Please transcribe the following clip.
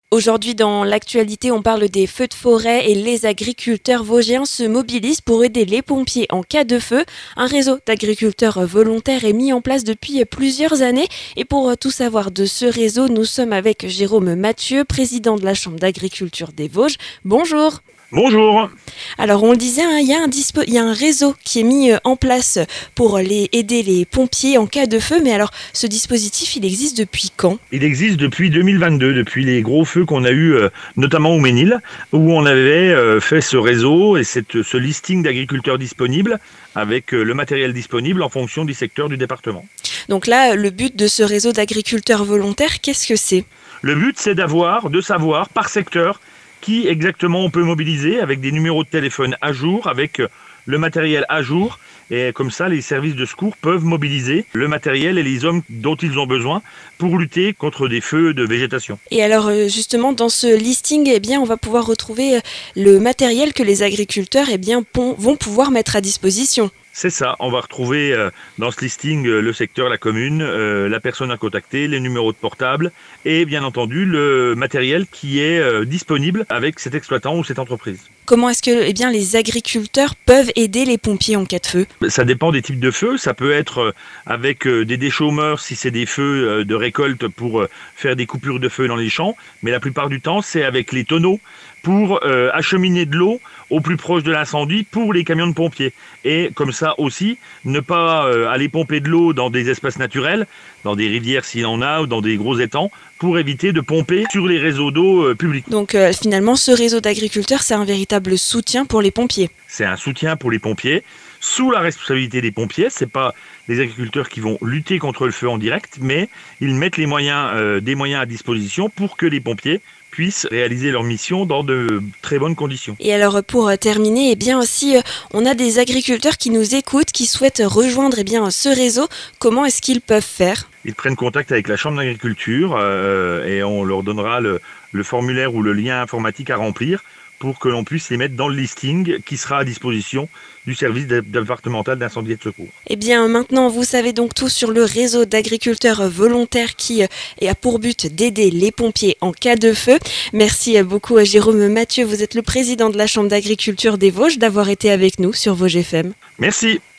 Aujourd'hui, dans l'actualité, on parle des feux de forêt et les agriculteurs vosgiens se mobilisent pour aider les pompiers en cas de feu. Un réseau d'agriculteurs volontaires est mis en place depuis plusieurs années. Et pour tout savoir de ce réseau, nous sommes avec Jérôme Mathieu, président de la Chambre d'agriculture des Vosges. Bonjour. Bonjour. Alors on le disait, il y a un réseau qui est mis en place pour aider les pompiers en cas de feu. Mais alors ce dispositif, il existe depuis quand ? Il existe depuis 2022, depuis les gros feux qu'on a eu notamment au Ménil, où on avait fait ce réseau et ce listing d'agriculteurs disponibles avec le matériel disponible en fonction du secteur du département. Donc là, le but de ce réseau d'agriculteurs volontaires, qu'est-ce que c'est ? Le but, c'est de savoir par secteur qui exactement on peut mobiliser avec des numéros de téléphone à jour, avec le matériel à jour. Et comme ça, les services de secours peuvent mobiliser le matériel et les hommes dont ils ont besoin pour lutter contre des feux de végétation. Et alors justement, dans ce listing, on va pouvoir retrouver le matériel que les agriculteurs vont pouvoir mettre à disposition. C'est ça, on va retrouver dans ce listing le secteur, la commune, la personne à contacter, les numéros de portable et bien entendu le matériel qui est disponible avec cet exploitant ou cette entreprise. Comment est-ce que les agriculteurs peuvent aider les pompiers en cas de feu ? Ça dépend des types de feux, ça peut être avec des déchômeurs si c'est des feux de récolte pour faire des coupures de feu dans les champs, mais la plupart du temps c'est avec les tonneaux pour acheminer de l'eau au plus proche de l'incendie pour les camions de pompiers. Et comme ça aussi, ne pas aller pomper de l'eau dans des espaces naturels, dans des rivières s'il y en a, ou dans des gros étangs, pour éviter de pomper sur les réseaux d'eau publics. Donc finalement, ce réseau d'agriculteurs, c'est un véritable soutien pour les pompiers. C'est un soutien pour les pompiers, sous la responsabilité des pompiers. C'est pas les agriculteurs qui vont lutter contre le feu en direct, mais ils mettent des moyens à disposition pour que les pompiers puissent réaliser leur mission dans de très bonnes conditions. Et alors pour terminer, aussi on a des agriculteurs qui nous écoutent, qui souhaitent rejoindre ce réseau. Comment est-ce qu'ils peuvent faire ? Ils prennent contact avec la Chambre d'agriculture et on leur donnera le formulaire ou le lien informatique à remplir pour que l'on puisse les mettre dans le listing qui sera à disposition du service départemental d'incendie et de secours. Maintenant, vous savez donc tout sur le réseau d'agriculteurs volontaires qui a pour but d'aider les pompiers en cas de feu. Merci beaucoup à Jérôme Mathieu, vous êtes le président de la Chambre d'agriculture des Vosges, d'avoir été avec nous sur Vosges FM. Merci.